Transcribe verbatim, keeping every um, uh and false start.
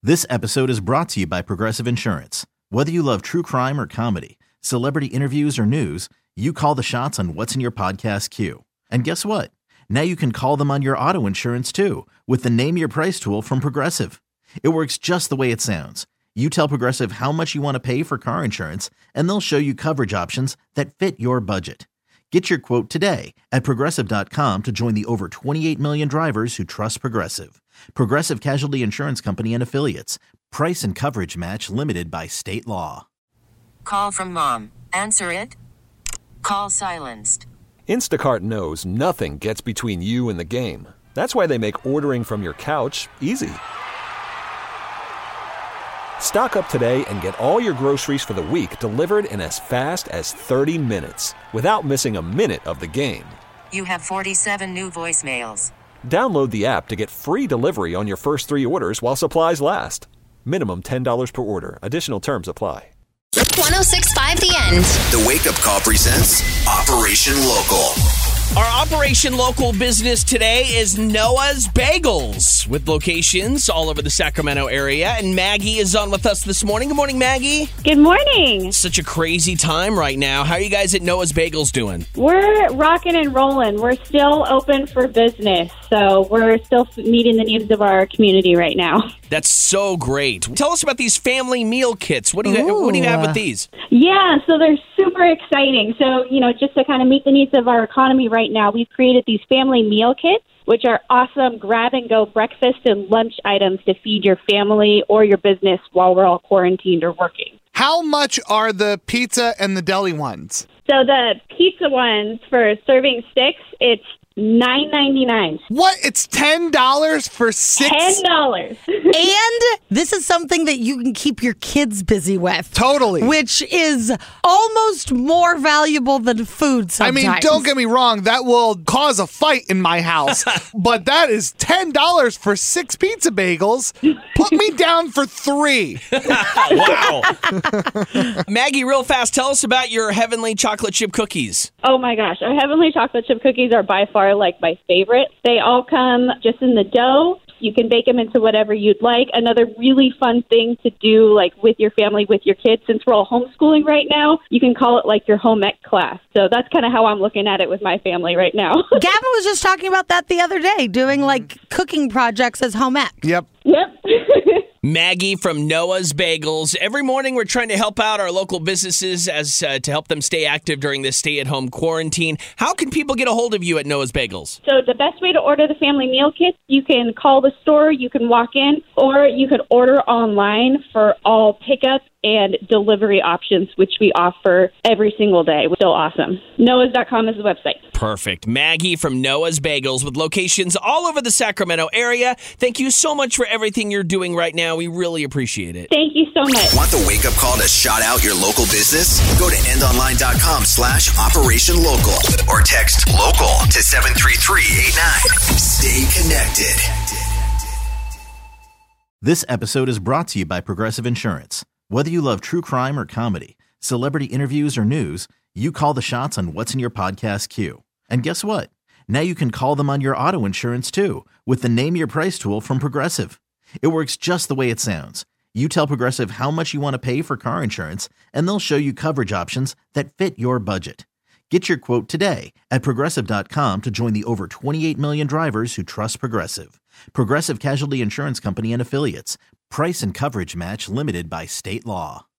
This episode is brought to you by Progressive Insurance. Whether you love true crime or comedy, celebrity interviews or news, you call the shots on what's in your podcast queue. And guess what? Now you can call them on your auto insurance too with the Name Your Price tool from Progressive. It works just the way it sounds. You tell Progressive how much you want to pay for car insurance, and they'll show you coverage options that fit your budget. Get your quote today at Progressive dot com to join the over twenty-eight million drivers who trust Progressive. Progressive Casualty Insurance Company and Affiliates. Price and coverage match limited by state law. Call from mom. Answer it. Call silenced. Instacart knows nothing gets between you and the game. That's why they make ordering from your couch easy. Stock up today and get all your groceries for the week delivered in as fast as thirty minutes without missing a minute of the game. You have forty-seven new voicemails. Download the app to get free delivery on your first three orders while supplies last. Minimum ten dollars per order. Additional terms apply. one oh six point five The End. The Wake Up Call presents Operation Local. Our Operation Local business today is Noah's Bagels, with locations all over the Sacramento area. And Maggie is on with us this morning. Good morning, Maggie. Good morning. Such a crazy time right now. How are you guys at Noah's Bagels doing? We're rocking and rolling. We're still open for business, so we're still meeting the needs of our community right now. That's so great. Tell us about these family meal kits. What do you Ooh. What do you have with these? Yeah, so they're super exciting. So, you know, just to kind of meet the needs of our economy right now, we've created these family meal kits, which are awesome grab-and-go breakfast and lunch items to feed your family or your business while we're all quarantined or working. How much are the pizza and the deli ones? So the pizza ones for serving sticks, it's nine ninety-nine. What? It's ten dollars for six? ten dollars. And this is something that you can keep your kids busy with. Totally. Which is almost more valuable than food sometimes. I mean, don't get me wrong, that will cause a fight in my house, but that is ten dollars for six pizza bagels. Put me down for three. Wow. Maggie, real fast, tell us about your Heavenly Chocolate Chip Cookies. Oh my gosh, our Heavenly Chocolate Chip Cookies are by far like my favorite. They all come just in the dough. You can bake them into whatever you'd like. Another really fun thing to do, like with your family, with your kids, since we're all homeschooling right now, you can call it like your home ec class. So that's kind of how I'm looking at it with my family right now. Gavin was just talking about that the other day, doing like cooking projects as home ec. Yep. Yep. Maggie from Noah's Bagels. Every morning we're trying to help out our local businesses as uh, to help them stay active during this stay-at-home quarantine. How can people get a hold of you at Noah's Bagels? So the best way to order the family meal kits, you can call the store, you can walk in, or you could order online for all pickup and delivery options, which we offer every single day. It's still awesome. Noahs dot com is the website. Perfect. Maggie from Noah's Bagels with locations all over the Sacramento area. Thank you so much for everything you're doing right now. We really appreciate it. Thank you so much. Want the Wake Up Call to shout out your local business? Go to end online dot com slash Operation Local or text LOCAL to seven three three eight nine. Stay connected. This episode is brought to you by Progressive Insurance. Whether you love true crime or comedy, celebrity interviews or news, you call the shots on what's in your podcast queue. And guess what? Now you can call them on your auto insurance too with the Name Your Price tool from Progressive. It works just the way it sounds. You tell Progressive how much you want to pay for car insurance, and they'll show you coverage options that fit your budget. Get your quote today at Progressive dot com to join the over twenty-eight million drivers who trust Progressive. Progressive Casualty Insurance Company and Affiliates. Price and coverage match limited by state law.